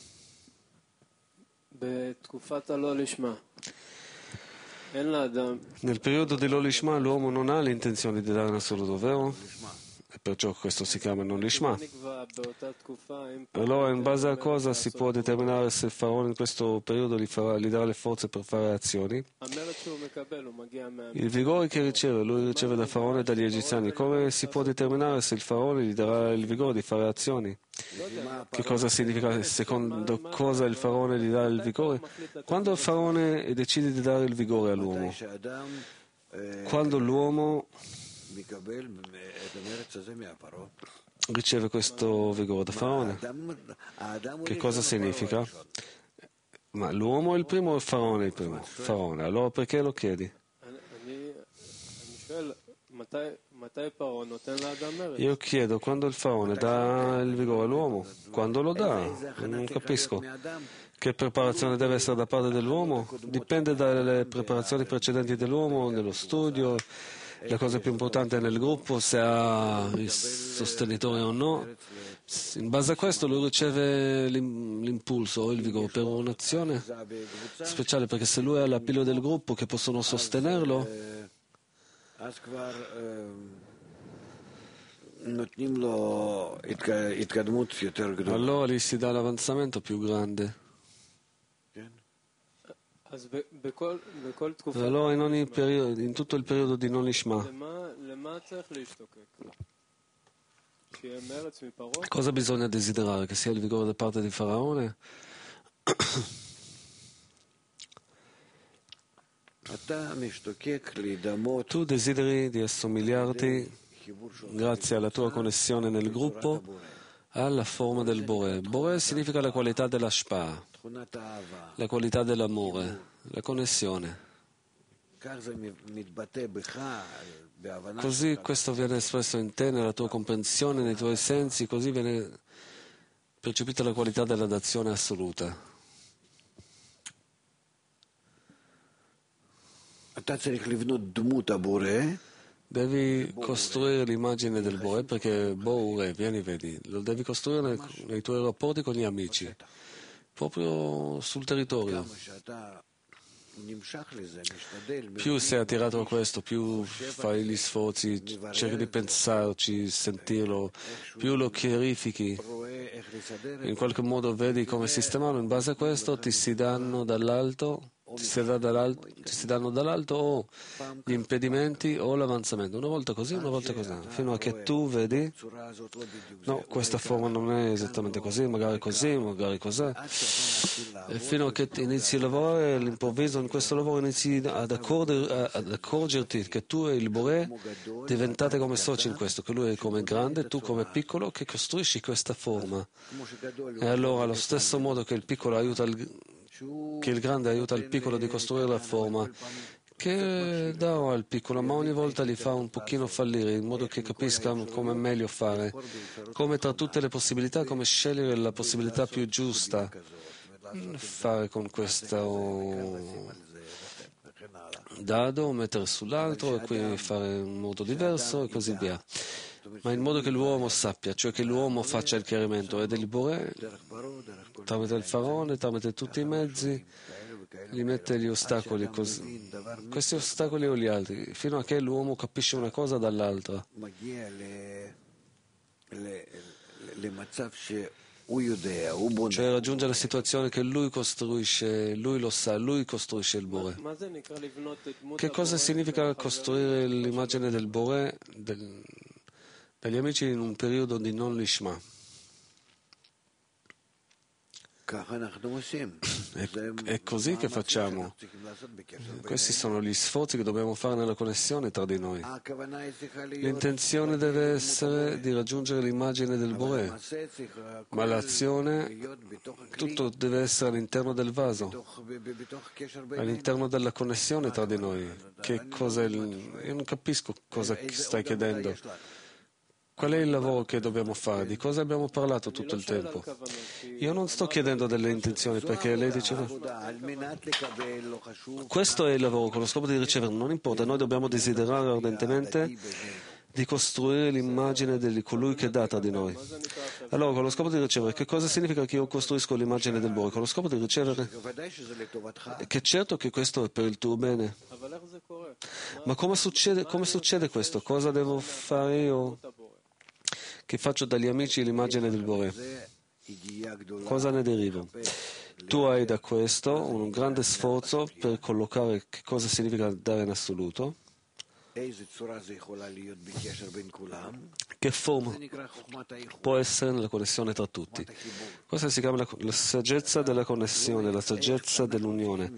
Nel periodo dell'Olishma l'uomo non ha l'intenzione di dare un assoluto, vero? E perciò questo si chiama non Lishma. Allora in base a cosa si può determinare se il faraone in questo periodo gli, farà, gli darà le forze per fare azioni? Il vigore che riceve, lui riceve dal faraone e dagli egiziani. Come si può determinare se il faraone gli darà il vigore di fare azioni? Che cosa significa? Secondo cosa il faraone gli dà il vigore? Quando il faraone decide di dare il vigore all'uomo, quando l'uomo riceve questo vigore da faraone, che cosa significa? Ma l'uomo è il primo o il faraone è il primo? Faraone. Allora perché lo chiedi? Io chiedo quando il faraone dà il vigore all'uomo, quando lo dà, non capisco. Che preparazione deve essere da parte dell'uomo? Dipende dalle preparazioni precedenti dell'uomo, nello studio, la cosa più importante è nel gruppo, se ha il sostenitore o no. In base a questo lui riceve l'impulso o il vigore per un'azione speciale, perché se lui ha la pillola del gruppo che possono sostenerlo, allora gli si dà l'avanzamento più grande. Allora in, ogni periodo, in tutto il periodo di non Ishma, cosa bisogna desiderare? Che sia il vigore da parte di Faraone? Tu desideri di assomigliarti, grazie alla tua connessione nel gruppo, alla forma del Bore. Bore significa la qualità della Shpa, la qualità dell'amore, la connessione. Così questo viene espresso in te, nella tua comprensione, nei tuoi sensi, così viene percepita la qualità della dazione assoluta. Devi costruire l'immagine del Bore, perché Bore, vieni, vedi, lo devi costruire nei, nei tuoi rapporti con gli amici, proprio sul territorio. Più sei attirato a questo, più fai gli sforzi, cerchi di pensarci, sentirlo, più lo chiarifichi, in qualche modo vedi come sistemarlo, in base a questo ti si danno dall'alto, ti si, dà dall'alto, ti si danno dall'alto o gli impedimenti o l'avanzamento, una volta così, una volta così, fino a che tu vedi, no, questa forma non è esattamente così, magari così, magari cos'è, e fino a che inizi a lavorare, all'improvviso in questo lavoro inizi ad, accorger, ad accorgerti che tu e il Bore diventate come soci in questo, che lui è come grande, tu come piccolo, che costruisci questa forma. E allora, allo stesso modo che il piccolo aiuta il, che il grande aiuta il piccolo di costruire la forma, che dà al piccolo, ma ogni volta li fa un pochino fallire, in modo che capisca come meglio fare, come tra tutte le possibilità, come scegliere la possibilità più giusta, fare con questo dado, mettere sull'altro e qui fare in modo diverso e così via. Ma in modo che l'uomo sappia, cioè che l'uomo faccia il chiarimento ed il Boré, tramite il faraone, tramite tutti i mezzi, gli mette gli ostacoli, così. Questi ostacoli o gli altri, fino a che l'uomo capisce una cosa dall'altra. Cioè raggiunge la situazione che lui costruisce, lui lo sa, lui costruisce il Boré. Che cosa significa costruire l'immagine del Boré del, dagli amici in un periodo di non lishma? È, è così che facciamo. Questi sono gli sforzi che dobbiamo fare nella connessione tra di noi. L'intenzione deve essere di raggiungere l'immagine del Boré, ma l'azione, tutto deve essere all'interno del vaso, all'interno della connessione tra di noi. Che cosa è il... Io non capisco cosa stai chiedendo. Qual è il lavoro che dobbiamo fare? Di cosa abbiamo parlato tutto il tempo? Io non sto chiedendo delle intenzioni perché lei diceva questo è il lavoro con lo scopo di ricevere, non importa, noi dobbiamo desiderare ardentemente di costruire l'immagine di colui che dà tra di noi. Allora, con lo scopo di ricevere, che cosa significa che io costruisco l'immagine del Boré? Con lo scopo di ricevere, che certo che questo è per il tuo bene. Ma come succede, come succede questo? Cosa devo fare io? Che faccio dagli amici l'immagine del Boré. Cosa ne deriva? Tu hai da questo un grande sforzo per collocare che cosa significa dare in assoluto, che forma può essere nella connessione tra tutti. Questa si chiama la, la saggezza della connessione, la saggezza dell'unione,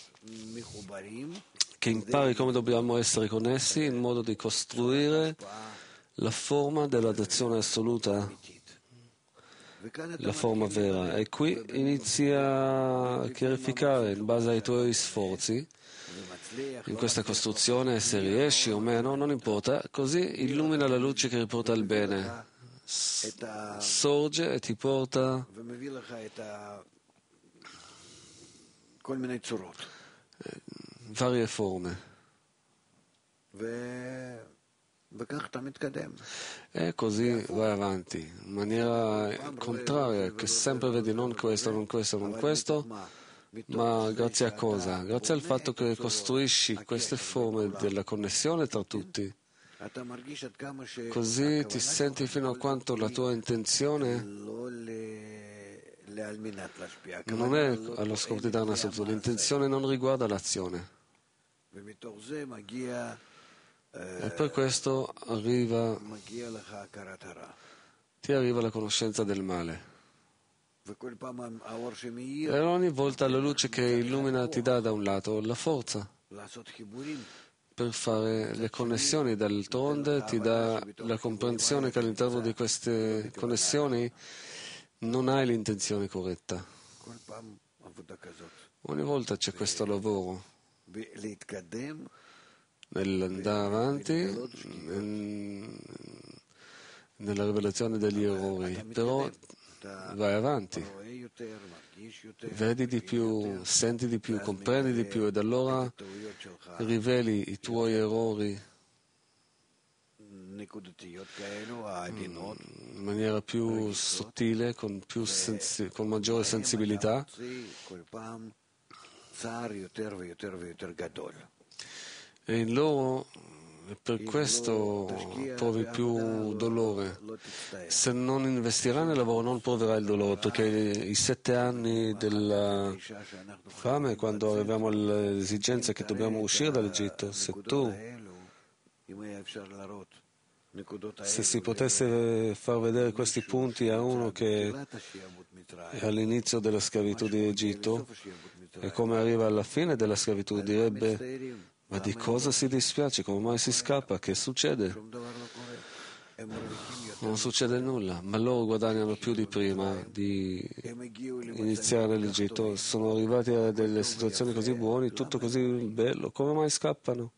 che impari come dobbiamo essere connessi in modo di costruire la forma dell'adozione assoluta, la forma vera. E qui inizia a chiarificare in base ai tuoi sforzi in questa costruzione, se riesci o meno, non importa, così illumina la luce che riporta il bene, S- sorge e ti porta varie forme. E così vai avanti, in maniera contraria, che sempre vedi non questo, non questo, non questo, ma grazie a cosa? Grazie al fatto che costruisci queste forme della connessione tra tutti. Così ti senti fino a quanto la tua intenzione non è allo scopo di dare una soluzione, l'intenzione non riguarda l'azione. E per questo arriva, ti arriva la conoscenza del male. E ogni volta la luce che illumina ti dà da un lato la forza per fare le connessioni, d'altronde ti dà la comprensione che all'interno di queste connessioni non hai l'intenzione corretta. Ogni volta c'è questo lavoro nell'andare avanti nella rivelazione degli errori, però vai avanti, vedi di più, senti di più, comprendi di più ed allora riveli i tuoi errori in maniera più sottile, con, più sensi- con maggiore sensibilità. E in loro, per questo provi più dolore. Se non investirai nel lavoro non proverai il dolore, perché i sette anni della fame, quando arriviamo all'esigenza che dobbiamo uscire dall'Egitto, se tu, se si potesse far vedere questi punti a uno che è all'inizio della schiavitù di Egitto e come arriva alla fine della schiavitù, direbbe: ma di cosa si dispiace? Come mai si scappa? Che succede? non succede nulla, ma loro guadagnano più di prima di iniziare l'Egitto. Sono arrivati a delle situazioni così buone, tutto così bello, come mai scappano?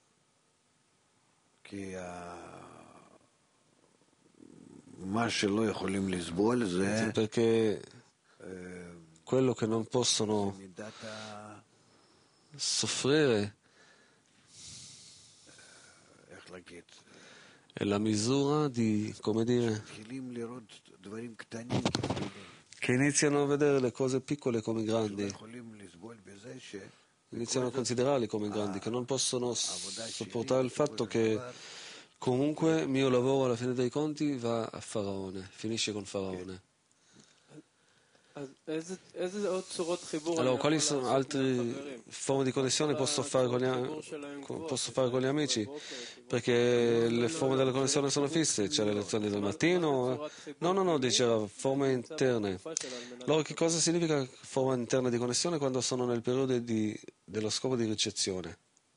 Perché quello che non possono soffrire è la misura di, come dire, che iniziano a vedere le cose piccole come grandi, iniziano a considerarli come grandi, che non possono sopportare il fatto che comunque il mio lavoro alla fine dei conti va a Faraone, finisce con Faraone. Allora, quali sono altre forme di connessione posso fare con gli, posso fare con gli amici? Perché le forme della connessione sono fisse, c'è le lezioni del mattino. No, no, no, diceva forme interne. Allora, che cosa significa forma interna di connessione quando sono nel periodo di, dello scopo di ricezione?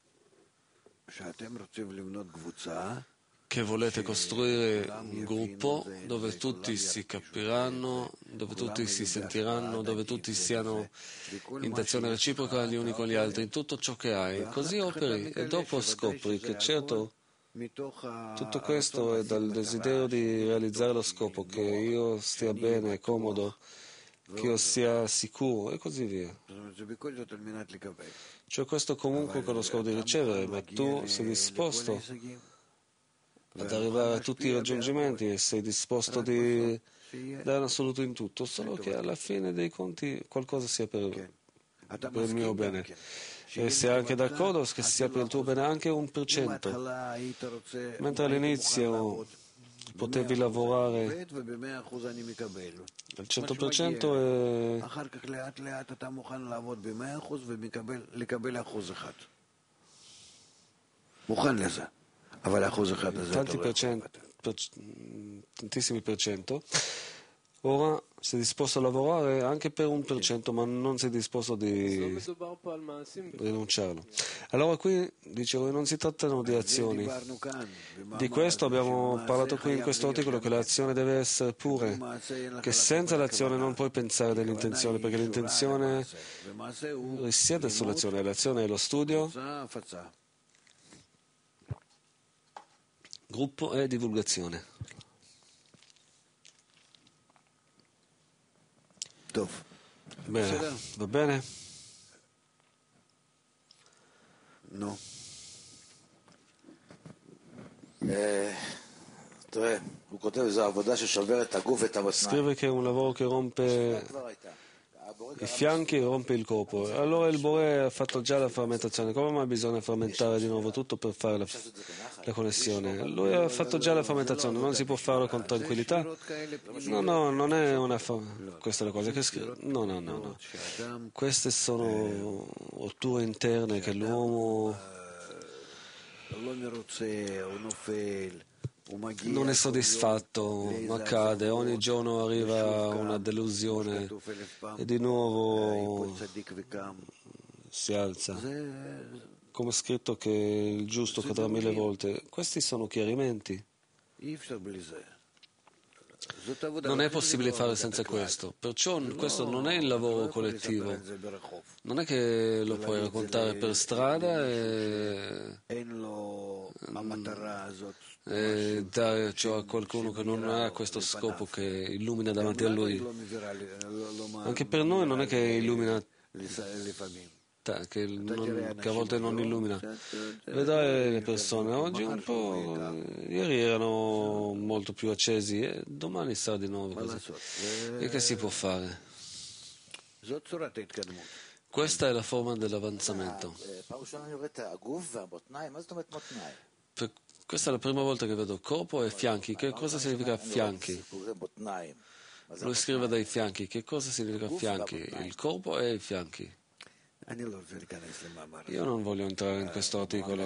Che volete costruire un gruppo dove tutti si capiranno, dove tutti si sentiranno, dove tutti siano in intenzione reciproca gli uni con gli altri, in tutto ciò che hai. Così operi e dopo scopri che certo tutto questo è dal desiderio di realizzare lo scopo, che io stia bene, comodo, che io sia sicuro e così via. Cioè questo comunque con lo scopo di ricevere, ma tu sei disposto ad arrivare a tutti i raggiungimenti e sei disposto di dare un assoluto in tutto, solo che alla fine dei conti qualcosa sia per, per il mio bene. E sei anche d'accordo che sia per il tuo bene anche un per cento, mentre all'inizio potevi lavorare al cento per cento e tanti per cento, per, tantissimi per cento, ora sei disposto a lavorare anche per un per cento, ma non sei disposto di rinunciarlo. Allora qui, dicevo, non si trattano di azioni. Di questo abbiamo parlato qui in questo articolo, che l'azione deve essere pure, che senza l'azione non puoi pensare dell'intenzione, perché l'intenzione risiede sull'azione, l'azione è lo studio, gruppo e divulgazione. Bene, va bene? No. Scrive che è un lavoro che rompe i fianchi e rompe il corpo. Allora il Bore ha fatto già la frammentazione. Come mai bisogna frammentare di nuovo tutto per fare la, la connessione? Lui ha fatto già la frammentazione, non si può farlo con tranquillità? No, no, non è una fa... questa è la cosa che scrive. No, no, no, no. Queste sono rotture interne che l'uomo non è soddisfatto, ma cade, ogni giorno arriva una delusione e di nuovo si alza. Come è scritto che il giusto cadrà mille volte. Questi sono chiarimenti. Non è possibile fare senza questo, perciò questo non è il lavoro collettivo. Non è che lo puoi raccontare per strada e, e dare ciò a qualcuno che non ha questo scopo che illumina davanti a lui. Anche per noi non è che illumina, che, non, che a volte non illumina. Vedrai le persone oggi un po', ieri erano molto più accesi e domani sarà di nuovo così. E che si può fare? Questa è la forma dell'avanzamento. Per, questa è la prima volta che vedo corpo e fianchi. Che cosa significa fianchi? Lui scrive dai fianchi. Che cosa significa fianchi? Il corpo e i fianchi. Io non voglio entrare in questo articolo,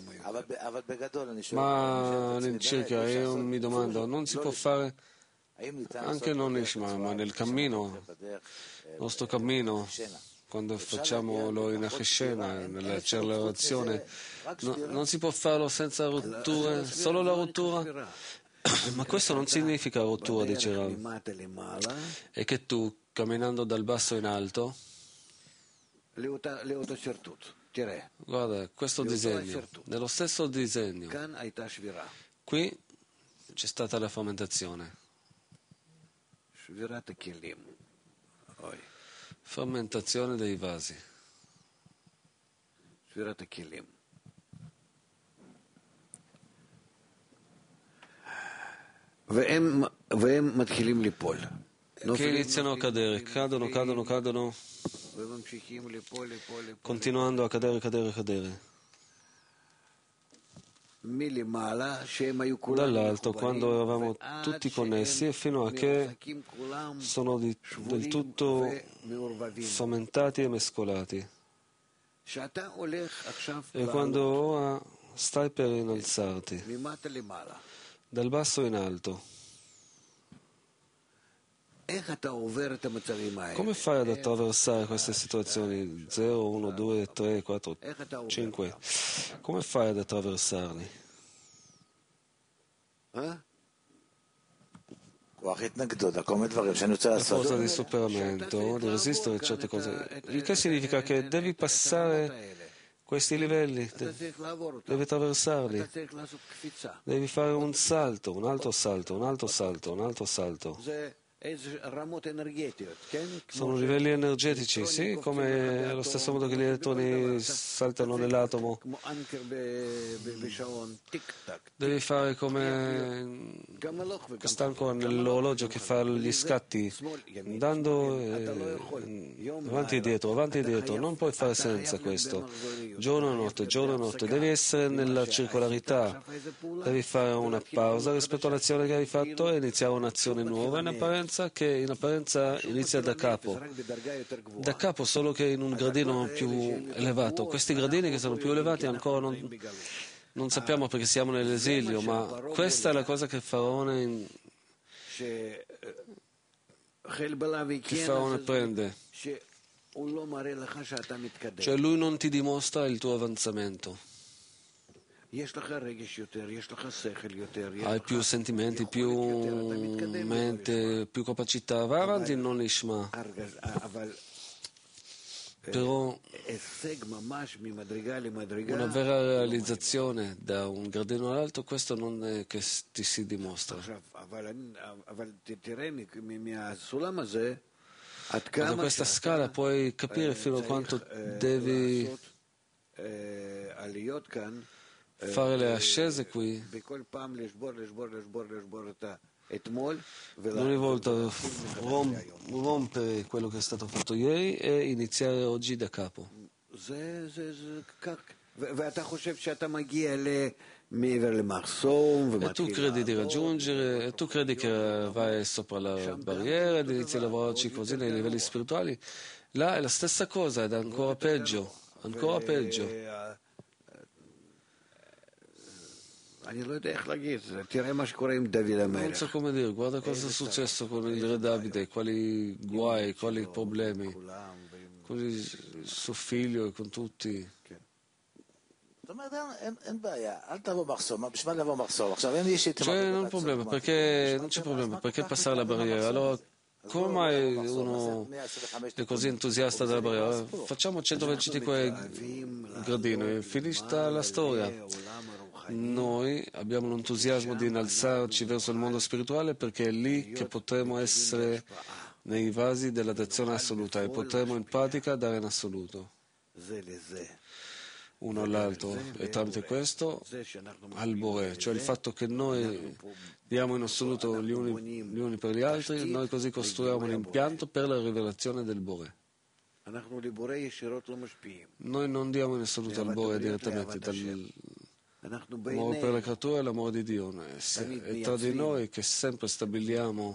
ma all'incirca io mi domando, non si può fare anche non Ishma, ma nel cammino, il nostro cammino, quando facciamo lo in Acheshena, nell'accelerazione, no, non si può farlo senza rotture, solo la rottura Ma questo non significa rottura, dice Rav, è che tu, camminando dal basso in alto, guarda, questo disegno, nello stesso disegno, qui c'è stata la frammentazione. Frammentazione dei vasi. Che iniziano a cadere, cadono, cadono, cadono, continuando a cadere, cadere, cadere. Dall'alto, quando eravamo tutti connessi, e fino a che sono di, del tutto frammentati e mescolati. E quando ora stai per innalzarti, dal basso in alto, come fai ad attraversare queste situazioni? zero, uno, due, tre, quattro, cinque. Come fai ad attraversarli? Qualcosa di superamento, di resistere a certe cose. Il che significa che devi passare questi livelli, devi attraversarli, devi fare un salto, un altro salto, un altro salto, un altro salto. Sono livelli energetici, sì, come allo stesso modo che gli elettroni saltano nell'atomo. Devi fare come quest'ancora nell'orologio che fa gli scatti, andando eh, avanti e dietro, avanti e dietro. Non puoi fare senza questo. Giorno e notte, giorno e notte. Devi essere nella circolarità. Devi fare una pausa rispetto all'azione che hai fatto e iniziare un'azione nuova in apparenza, che in apparenza inizia da capo, da capo solo che in un gradino più elevato. Questi gradini che sono più elevati ancora non, non sappiamo perché siamo nell'esilio, ma questa è la cosa che Faraone, in, che Faraone prende. Cioè lui non ti dimostra il tuo avanzamento. Hai più sentimenti, più mente, più capacità. Va avanti, non Ishma. Però una vera realizzazione da un gradino all'altro, questo non è che ti si dimostra. Da questa scala puoi capire fino a quanto devi fare le ascese qui. Ogni volta rompere quello che è stato fatto ieri e iniziare oggi da capo. E tu credi di raggiungere, e tu credi che vai sopra la barriera ed inizi a lavorarci così nei livelli spirituali. Là è la stessa cosa, ed è ancora peggio, ancora peggio. Non so come dire, guarda cosa è successo con il re Davide, quali guai, quali problemi, con il suo figlio e con tutti. Cioè non, problema, perché, non c'è problema, perché passare la barriera? Allora, come mai uno è così entusiasta della barriera? Facciamo centoventicinque gradini e finisce la storia. Noi abbiamo l'entusiasmo di innalzarci verso il mondo spirituale perché è lì che potremo essere nei vasi della dazione assoluta e potremo in pratica dare in assoluto uno all'altro, e tramite questo al Bore, cioè il fatto che noi diamo in assoluto gli uni, gli uni per gli altri, noi così costruiamo un impianto per la rivelazione del Bore. Noi non diamo in assoluto al Bore direttamente, dall'amore per la creatura e l'amore di Dio. È tra di noi che sempre stabiliamo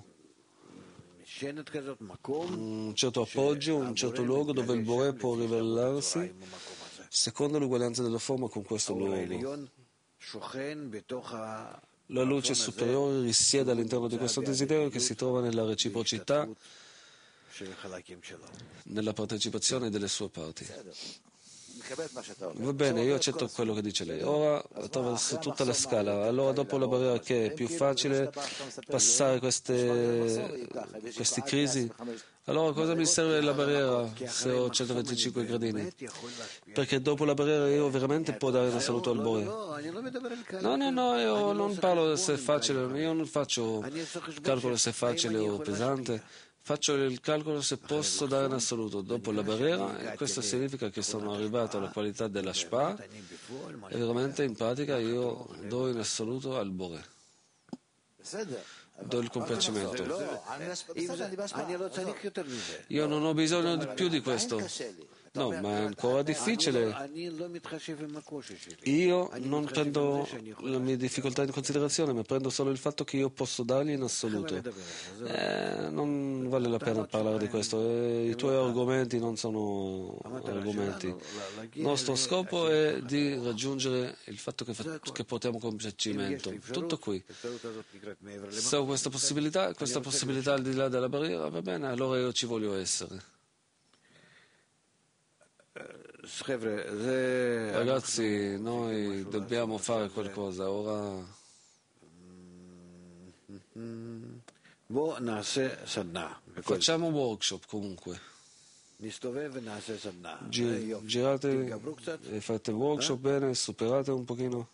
un certo appoggio, un certo luogo dove il Bore può rivelarsi secondo l'uguaglianza della forma con questo luogo. La luce superiore risiede all'interno di questo desiderio che si trova nella reciprocità, nella partecipazione delle sue parti. Va bene, io accetto quello che dice lei. Ora attraverso tutta la scala, allora dopo la barriera che è più facile passare queste, queste crisi, allora cosa mi serve la barriera se ho centoventicinque gradini? Perché dopo la barriera io veramente può dare un saluto al Bore. No, no, no, io non parlo se è facile, io non faccio il calcolo se è facile o pesante. Faccio il calcolo se posso dare in assoluto dopo la barriera e questo significa che sono arrivato alla qualità della Shpa e veramente in pratica io do in assoluto al Bore. Do il compiacimento. Io non ho bisogno di più di questo. No, ma è ancora difficile. Io non prendo le mie difficoltà in considerazione, ma prendo solo il fatto che io posso dargli in assoluto. Eh, non vale la pena parlare di questo. Eh, I tuoi argomenti non sono argomenti. Il nostro scopo è di raggiungere il fatto che, fa- che portiamo compiacimento. Tutto qui. Se ho questa possibilità, questa possibilità al di là della barriera, va bene, allora io ci voglio essere. Ragazzi, noi dobbiamo fare qualcosa ora. Facciamo un workshop comunque. Gi- girate e fate il workshop bene, superate un pochino.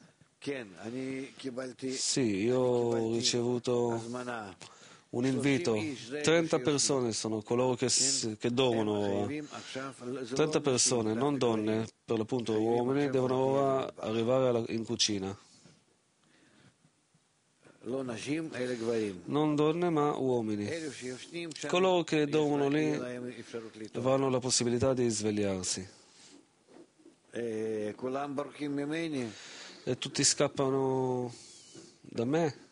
Sì, io ho ricevuto un invito. trenta persone sono coloro che, che dormono. trenta persone, non donne, per l'appunto uomini, devono ora arrivare alla, in cucina. Non donne ma uomini. Coloro che dormono lì avranno la possibilità di svegliarsi. E tutti scappano da me.